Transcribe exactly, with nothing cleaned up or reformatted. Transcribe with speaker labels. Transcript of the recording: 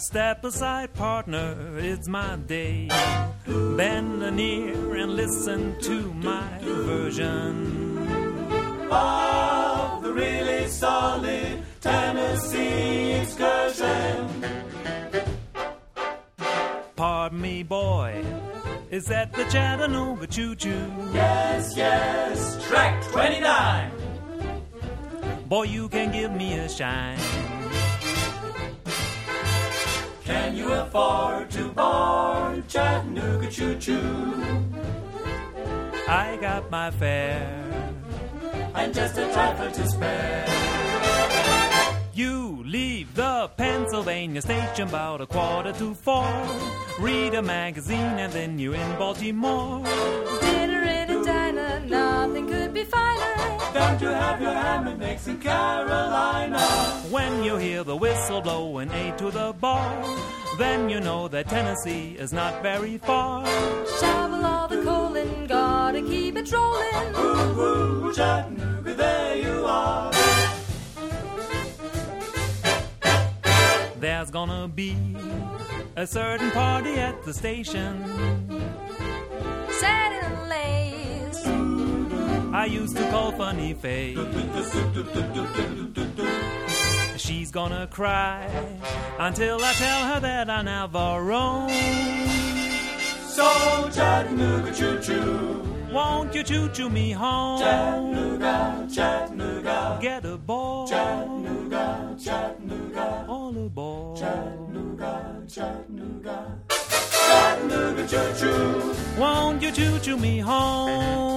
Speaker 1: Step aside, partner, it's my day. Bend near and listen to my version of the really solid Tennessee excursion. Pardon me, boy, is that the Chattanooga choo-choo?
Speaker 2: Yes, yes, track twenty-nine.
Speaker 1: Boy, you can give me a shine.
Speaker 2: Can you afford to board Chattanooga choo-choo?
Speaker 1: I got my fare
Speaker 2: and just a trifle to spare.
Speaker 1: You leave the Pennsylvania station about a quarter to four. Read a magazine and then you're in Baltimore.
Speaker 3: Dinner in a diner, nothing could be finer.
Speaker 2: Don't you have your ham and eggs in Carolina?
Speaker 1: When you hear the whistle blow and A to the bar, then you know that Tennessee is not very far.
Speaker 3: Shovel all the coal and gotta keep it rolling.
Speaker 2: Ooh, ooh, Chattanooga, there you are.
Speaker 1: There's gonna be a certain party at the station.
Speaker 3: Satin lace
Speaker 1: I used to call Funny Face. She's gonna cry until I tell her that I never roam.
Speaker 2: So Chattanooga choo-choo,
Speaker 1: won't you choo-choo me home?
Speaker 2: Chattanooga, Chattanooga,
Speaker 1: get aboard.
Speaker 2: Chattanooga, Chattanooga,
Speaker 1: all aboard.
Speaker 2: Chattanooga, Chattanooga, Chattanooga choo-choo,
Speaker 1: won't you choo-choo me home?